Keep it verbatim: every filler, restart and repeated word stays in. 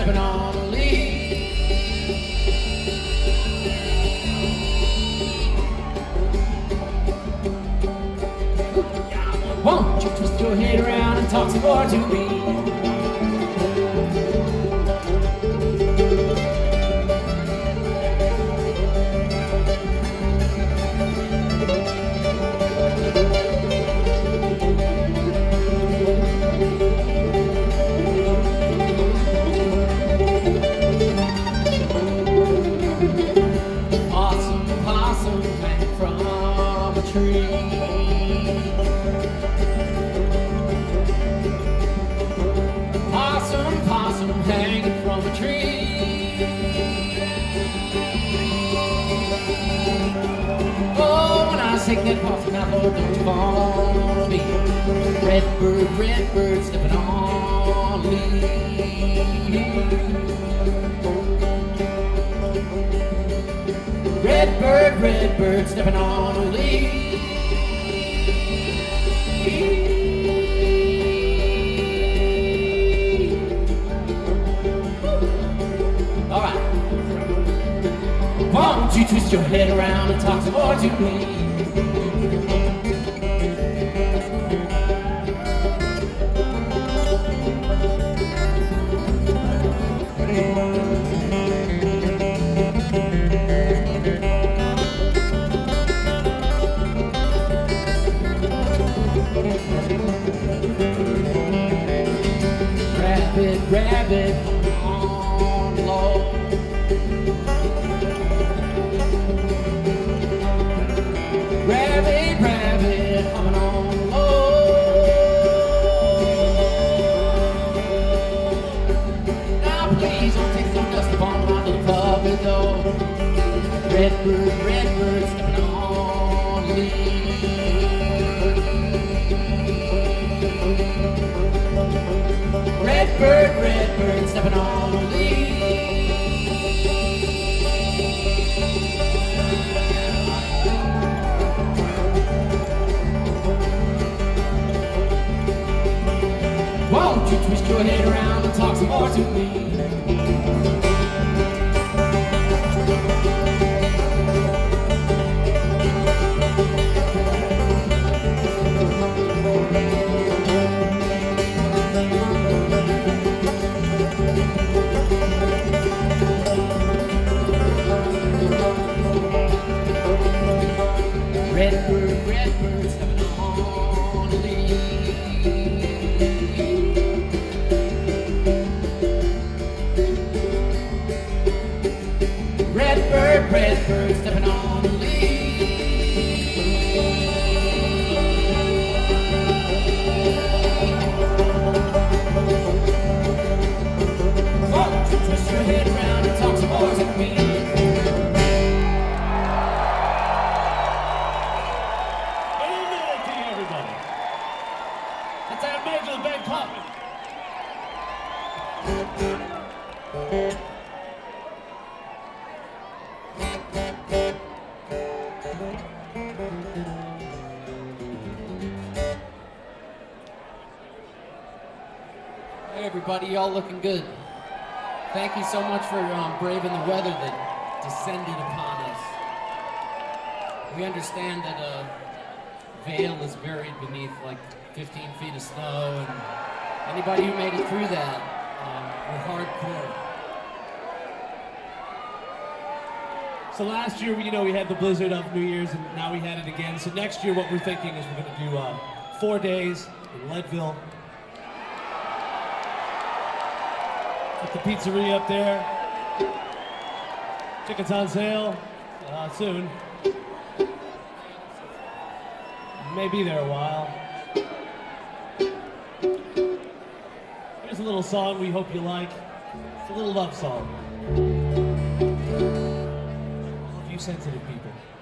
stepping on a leaf. Won't you twist your head around and talk some more to me? Possum, possum hanging from a tree. Oh, when I take that possum out, Lord, don't you fall on me. Red bird, red bird, stepping on a leaf. Red bird, red bird, stepping on a leaf. All right. Won't you twist your head around and talk some more to me? Rabbit, rabbit, on low. Rabbit, rabbit, coming on low. Now please don't take some dust upon my little puppy though. Red bird, red bird, stepping on leaves. Red bird, red bird, stepping on a leaf. Won't you twist your head around and talk some more to me? Red bird, red bird, stepping on a leaf. Red bird, red bird, stepping on a leaf. Won't you twist your head around and talk some more to me? Let's have Major the Big Poppin'. Hey everybody, y'all looking good. Thank you so much for um, braving the weather that descended upon us. We understand that uh, Vail is buried beneath like fifteen feet of snow, and anybody who made it through that, um, we're hardcore. So last year, you know, we had the blizzard of New Year's, and now we had it again. So next year, what we're thinking is we're going to do uh, four days in Leadville. At the pizzeria up there. Tickets on sale uh, soon. May be there a while. Here's a little song we hope you like. It's a little love song. All of you sensitive people.